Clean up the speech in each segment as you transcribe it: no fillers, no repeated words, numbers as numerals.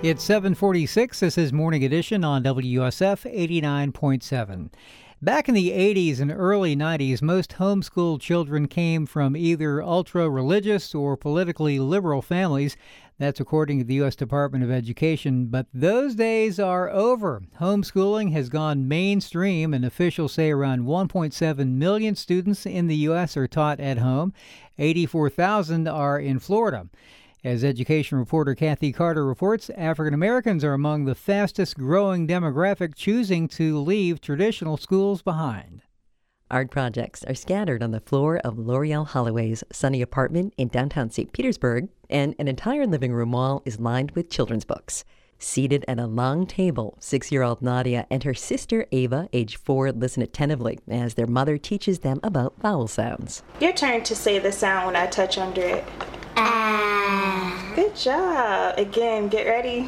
It's 7:46. This is Morning Edition on WUSF 89.7. Back in the 80s and early 90s, most homeschooled children came from either ultra-religious or politically liberal families. That's according to the U.S. Department of Education. But those days are over. Homeschooling has gone mainstream, and officials say around 1.7 million students in the U.S. are taught at home. 84,000 are in Florida. As education reporter Kathy Carter reports, African Americans are among the fastest growing demographic choosing to leave traditional schools behind. Art projects are scattered on the floor of L'Oreal Holloway's sunny apartment in downtown St. Petersburg, and an entire living room wall is lined with children's books. Seated at a long table, 6-year-old Nadia and her sister Ava, age 4, listen attentively as their mother teaches them about vowel sounds. Your turn to say the sound when I touch under it. Ah. Good job. Again, get ready.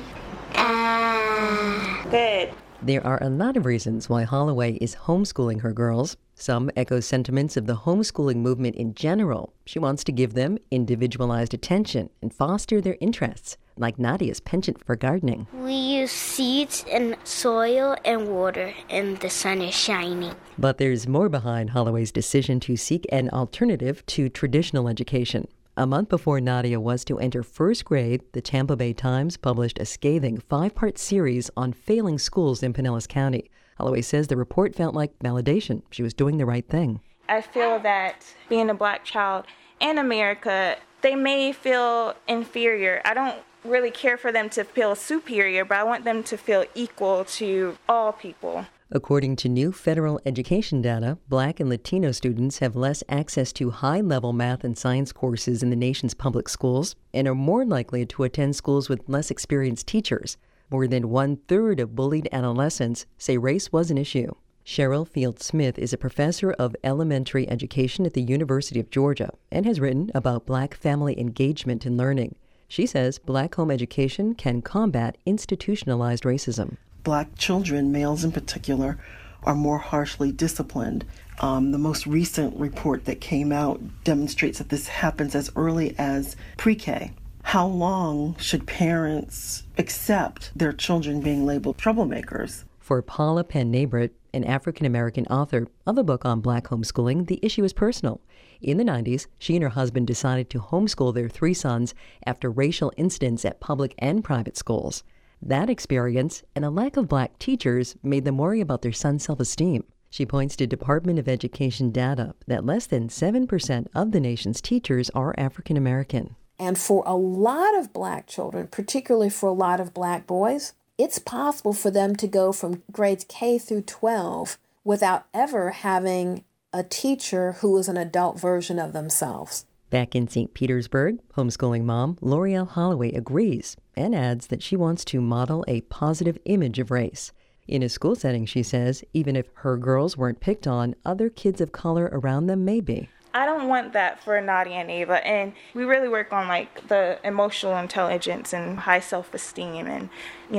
Ah. Good. There are a lot of reasons why Holloway is homeschooling her girls. Some echo sentiments of the homeschooling movement in general. She wants to give them individualized attention and foster their interests, like Nadia's penchant for gardening. We use seeds and soil and water, and the sun is shining. But there's more behind Holloway's decision to seek an alternative to traditional education. A month before Nadia was to enter first grade, the Tampa Bay Times published a scathing 5-part series on failing schools in Pinellas County. Holloway says the report felt like validation. She was doing the right thing. I feel that being a black child in America, they may feel inferior. I don't really care for them to feel superior, but I want them to feel equal to all people. According to new federal education data, Black and Latino students have less access to high-level math and science courses in the nation's public schools and are more likely to attend schools with less experienced teachers. More than 1/3 of bullied adolescents say race was an issue. Cheryl Field Smith is a professor of elementary education at the University of Georgia and has written about Black family engagement in learning. She says Black home education can combat institutionalized racism. Black children, males in particular, are more harshly disciplined. The most recent report that came out demonstrates that this happens as early as pre-K. How long should parents accept their children being labeled troublemakers? For Paula Penn-Nabrit, an African-American author of a book on Black homeschooling, the issue is personal. In the 90s, she and her husband decided to homeschool their 3 sons after racial incidents at public and private schools. That experience and a lack of Black teachers made them worry about their son's self-esteem. She points to Department of Education data that less than 7% of the nation's teachers are African American. And for a lot of Black children, particularly for a lot of Black boys, it's possible for them to go from grades K through 12 without ever having a teacher who is an adult version of themselves. Back in St. Petersburg, homeschooling mom L'Oreal Holloway agrees and adds that she wants to model a positive image of race. In a school setting, she says, even if her girls weren't picked on, other kids of color around them may be. I don't want that for Nadia and Ava, and we really work on the emotional intelligence and high self-esteem, and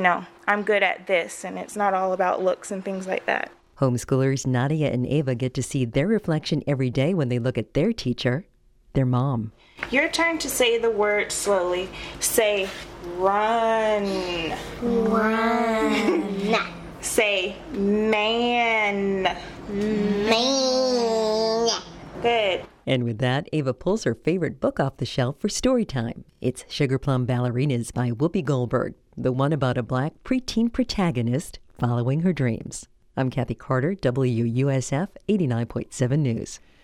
I'm good at this, and it's not all about looks and things like that. Homeschoolers Nadia and Ava get to see their reflection every day when they look at their teacher, their mom. Your turn to say the word slowly. Say run. Run. Say man. Man. Good. And with that, Ava pulls her favorite book off the shelf for story time. It's Sugar Plum Ballerinas by Whoopi Goldberg, the one about a Black preteen protagonist following her dreams. I'm Kathy Carter, WUSF 89.7 News.